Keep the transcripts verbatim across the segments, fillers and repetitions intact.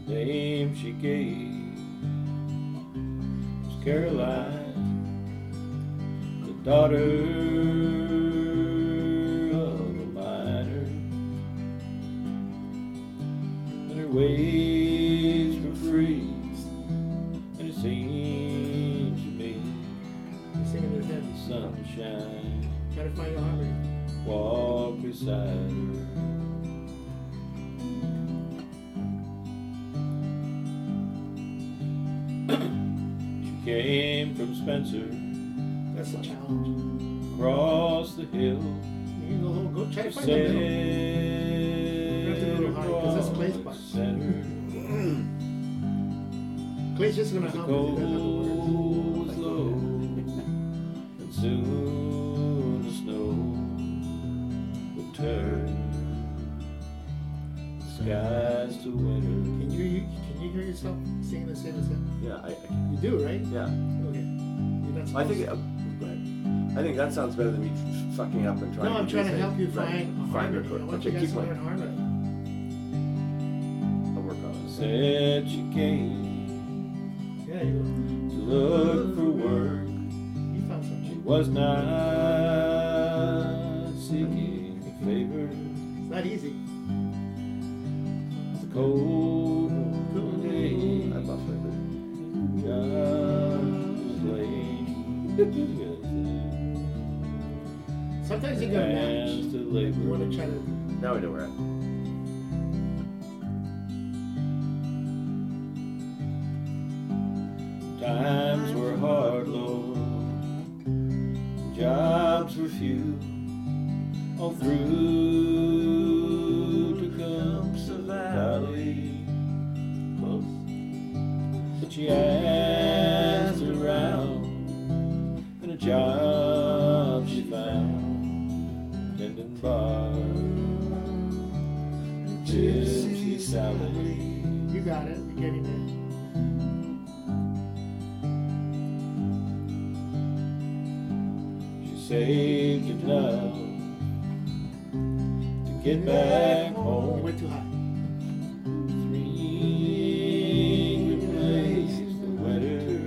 name she gave was Caroline, the daughter of a miner, and her ways were free, and it seemed to me You're singing their head. sunshine Try to find your harmony. walk beside her. She came from Spencer, That's the challenge. across the hill. You can go, go try to She find the middle. said have to go a little high, 'cause that's Clay's part. center. Clay's just gonna The help you. He doesn't have the cold words. was low, and soon the snow would turn the skies to winter. Can you, you can you hear yourself singing the same as him? Yeah, I, I can. You do, right? Yeah. Okay. You're not I supposed think. to. Uh, go ahead. I think that sounds better than me f- fucking up and trying. No, I'm to trying to say- help you right, find a find harmony. her. I want Okay, you guys keep to going. learn harmony. I'll work on it. Said she came Yeah, you to look for work. you found She something. was not seeking favor. It's not easy. The cold day I love flavor. just lay. Sometimes you gotta match. Hands to You labor. want to try to. Now we know where we're at. Times were hard, Lord. Jobs were few. All through Tecumseh Valley. Close. But she asked around, and a job she found, tending bar, gypsy Sally. You got it. You're getting it. She saved enough to get back You home. went too high. Three replaced the winter,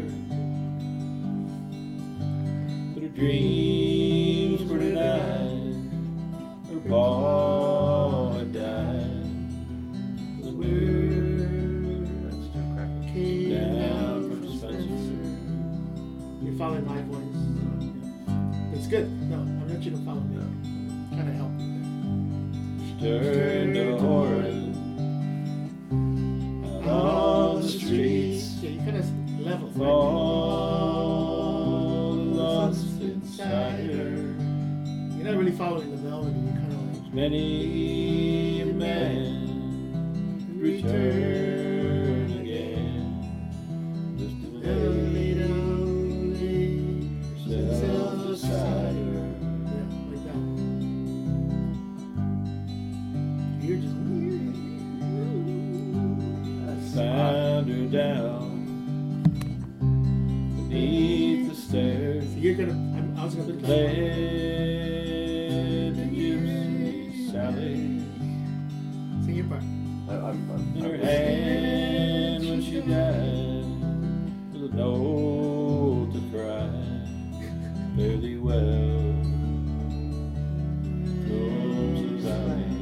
but her dreams were denied. Her paw had died. The word That's too cracky. Came down from Spencer. You're following my voice. It's good. No, I want you to follow me. I'm trying to help you. She turned to Horace out on the streets. Yeah, you kind of level. With all the lost inside her. You're not really following the melody. You're kind of like. Many a man return again, just to lay herself beside her. Yeah, like that. You're just. Found her down beneath the stairs, So you're gonna. I'm, I was gonna. led to Gypsy Sally. Sing your part. I, I'm, I'm, In her I'm hand when she died, with a note to cry, fairly well. Goes the valley.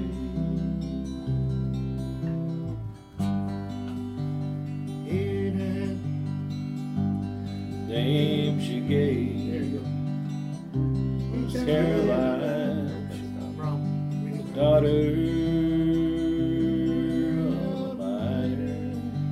In hand. Name she There gave you go. was Caroline, Wrong. Reading wrong. daughter of a miner,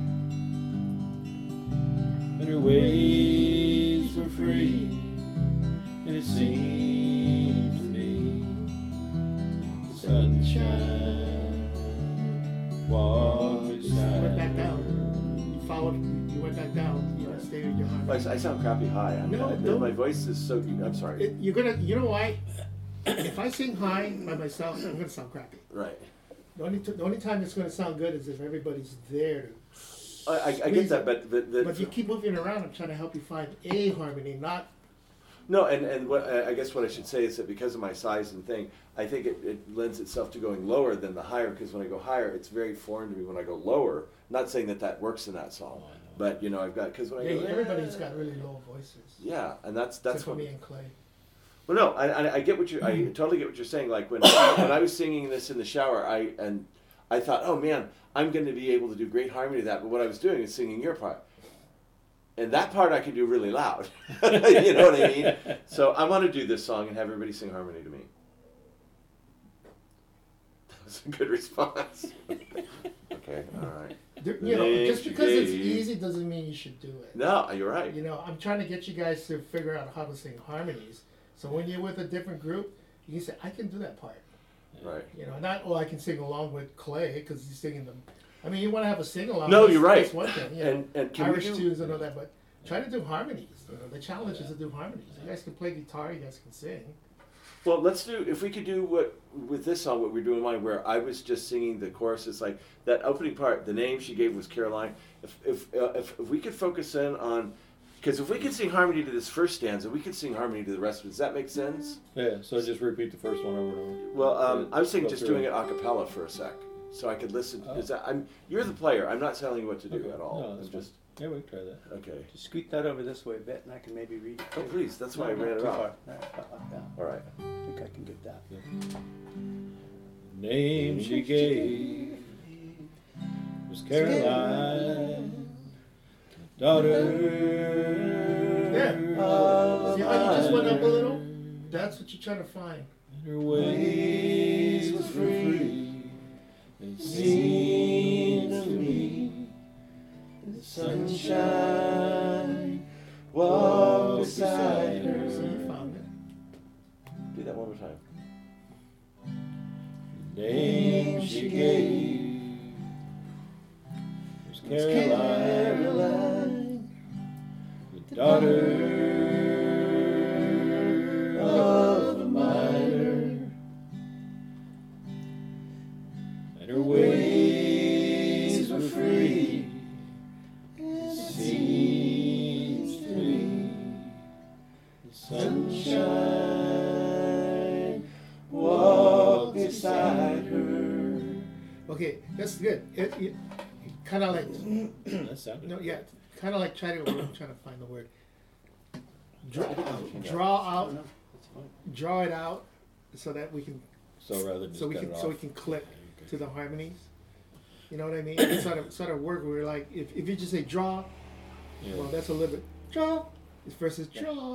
and her ways were free, and it seemed to me the sunshine walked You beside went back her. down. You followed. You went back down. You know, stay with your heart. I, I sound crappy high. I'm, No, I, don't. my voice is so. I'm sorry. It, you're gonna. You know why? If I sing high by myself, I'm gonna sound crappy. Right. The only, t- the only time it's gonna sound good is if everybody's there. I, I, I get that, but but, but But you keep moving around. I'm trying to help you find a harmony, not No, and, and what, I guess what I should say is that because of my size and thing, I think it, it lends itself to going lower than the higher, because when I go higher, it's very foreign to me when I go lower. Not saying that that works in that song, Oh, I know. but you know, I've got, because when I Yeah, go, everybody's "Ah," got really low voices. yeah, and that's, that's Except for what, me and Clay. well, no, I, I, I get what you, I totally get what you're saying. Like when, when I was singing this in the shower, I, and I thought, oh man, I'm going to be able to do great harmony to that, but what I was doing is singing your part. And that part I can do really loud. You know what I mean? So I want to do this song and have everybody sing harmony to me. That was a good response. Okay, all right. There- You know, just Thank because it's you. easy doesn't mean you should do it. No, you're right. You know, I'm trying to get you guys to figure out how to sing harmonies. So when you're with a different group, you can say, I can do that part. Right. You know, not, oh, I can sing along with Clay because he's singing them. I mean, you want to have a sing along. No, that's- you're right. That's one thing. You know, And and can Irish we do, tunes and all that, but try to do harmonies. You know, the challenge is to do harmonies. You guys can play guitar, you guys can sing. well, let's do, if we could do what, with this song, what we're doing mine, where I was just singing the chorus, it's like, that opening part, the name she gave was Caroline. If, if, uh, if, if we could focus in on, because if we could sing harmony to this first stanza, we could sing harmony to the rest of it. Does that make sense? Yeah, so just repeat the first one over and over. Well, um, I was thinking Go just through doing it a cappella for a sec, so I could listen. Oh. Is that, I'm, you're the player, I'm not telling you what to do Okay. at all. No, I'm that's just, Yeah, we can try that. okay. Just scoot that over this way a bit, and I can maybe read it. Oh, too. please, that's why No, I not ran it too off. far. No, not like that. All right. I think I can get that. Name she gave was Caroline, daughter. Yeah. of See how you just went up a mine. little? That's what you're trying to find. And her ways was free. It seemed to me the sunshine walked beside So her. you found it. Do that one more time. Name she gave was Caroline, the daughter of a miner, and her ways were free. It seems to me the sunshine walked beside her. Okay, that's good. It, it, kind of like, That sounded no, good. yeah, kind of like trying to, I'm trying to find the word. Draw, I think I can do draw that. out, No, that's fine. draw it out, so that we can, So rather than just so we cut can, it so we off. can click Okay. to the harmonies. You know what I mean? It's sort of, sort of work where we're like, if, if you just say draw, Yeah. well, that's a little bit draw versus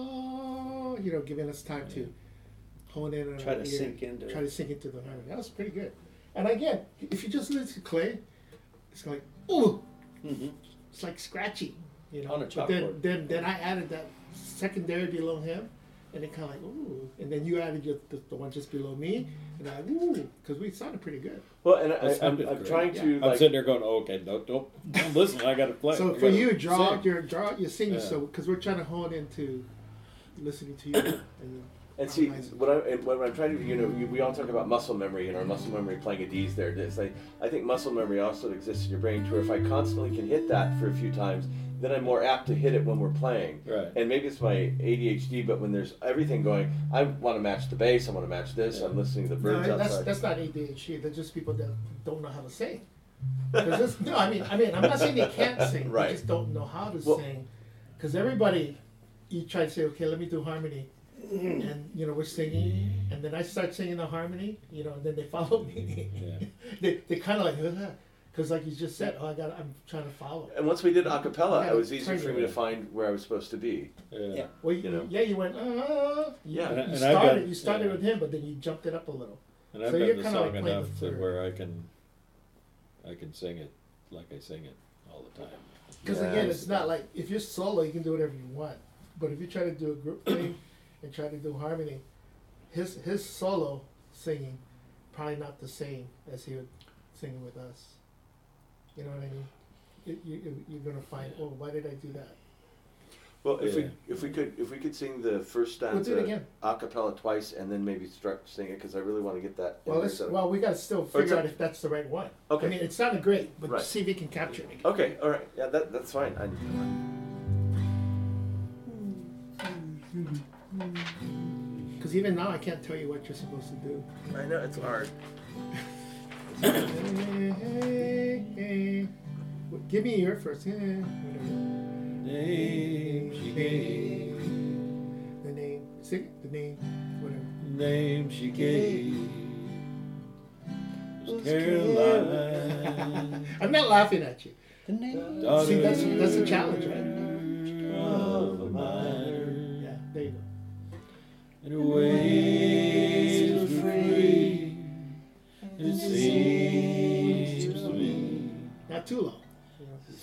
draw. You know, giving us time to hone in on Try our to ear, sink into try it. to sink into the harmony. That was pretty good. And again, if you just listen to Clay, it's like ooh, Mm-hmm. it's like scratchy. You know. On a But then, chalkboard. then, then I added that secondary below him, and it kind of like ooh. And then you added your, the, the one just below me, and I ooh, because we sounded pretty good. Well, and I, That I'm, sounded I'm great. trying to I'm like. sitting there going, oh, okay, don't, don't, don't listen. I got to play. So I for gotta you, draw sing. out your draw out your singing. Yeah. So because we're trying to hone into listening to you. and, And see, harmonizing. what, I, and what I'm trying to, you know, you, we all talk about muscle memory and our muscle memory playing a D's there. It's like, I think muscle memory also exists in your brain to where if I constantly can hit that for a few times, then I'm more apt to hit it when we're playing. Right. And maybe it's my A D H D, but when there's everything going, I want to match the bass, I want to match this, I'm listening to the No, birds that's outside. that's not A D H D. They're just people that don't know how to sing. 'Cause this- no, I mean, I mean, I'm not saying they can't sing. Right. They just don't know how to Well- sing. Because everybody, you try to say, okay, let me do harmony, and you know we're singing, and then I start singing the harmony, you know, and then they follow me. Yeah. they they kind of like, because like you just said, oh, I got, I'm trying to follow. And once we did a cappella, Yeah, it was easier turn for me it. to find where I was supposed to be. Yeah. Yeah. Well, you, You know. yeah, you went, ah, Yeah. And I- You and I've started, got- you started yeah. with him, but then you jumped it up a little. And I've So got you're the kinda song like playing enough the to third. where I can, I can sing it like I sing it all the time. Because Yeah, again, I it's not like if you're solo, you can do whatever you want. But if you try to do a group thing and try to do harmony, his his solo singing probably not the same as he would sing with us. You know what I mean? It, you, you- you're gonna find, oh, why did I do that? Well, if Yeah. we if we could if we could sing the first We'll do it stanza again. a cappella twice and then maybe start to sing it because I really want to get that. in Well, there let's, so- well, we gotta still it's figure a- out if that's the right one. Okay. I mean, it sounded great, but Right. see if you can capture it. Okay, all right, yeah, that that's fine. I, Because even now I can't tell you what you're supposed to do. I know it's hard. Hey, hey, hey. Well, give me your first. Yeah, whatever. Name she gave, The name. Sing it. The name. Whatever. name she gave was Caroline. I'm not laughing at you. The name. daughter See, that's that's a challenge, right? of a miner, Yeah, there you go. and her ways were free. It seems to me Not too long. the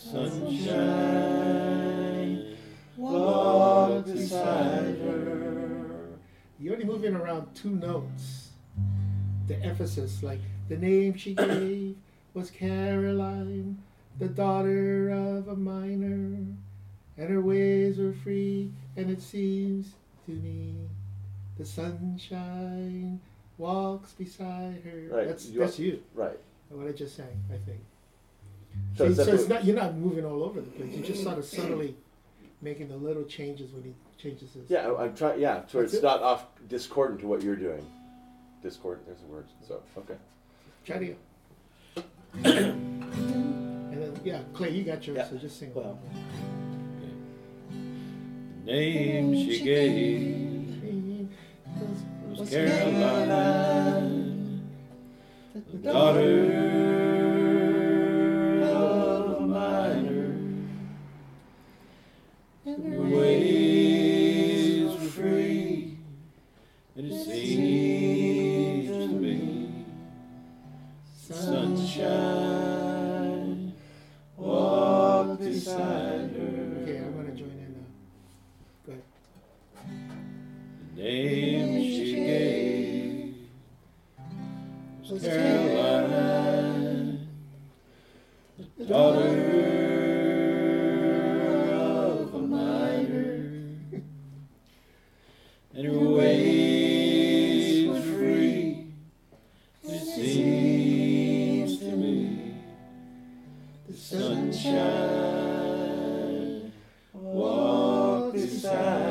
sunshine walked beside her. You're only moving around two notes. The emphasis, like the name she gave was Caroline, the daughter of a miner, and her ways were free, and it seems to me the sunshine walks beside her. Right, That's you- that's you. Right. What I just sang, I think. So See, is that so it's the- not you're not moving all over the place. You're just sort of subtly making the little changes when he changes his. Yeah, I- I'm trying. Yeah, so That's it's it. not off discordant to what you're doing. Discordant. There's the word. So okay. Try it again. And then, yeah, Clay, you got yours, Yeah. so just sing. Well. Name she gave was Caroline, the daughter of a miner, and her ways were free, and it seems to me sunshine walked beside her. Okay, I'm gonna join in now. Go ahead. The name she gave was Caroline, the daughter of a miner, and her ways were free. It seems to me the sunshine walked beside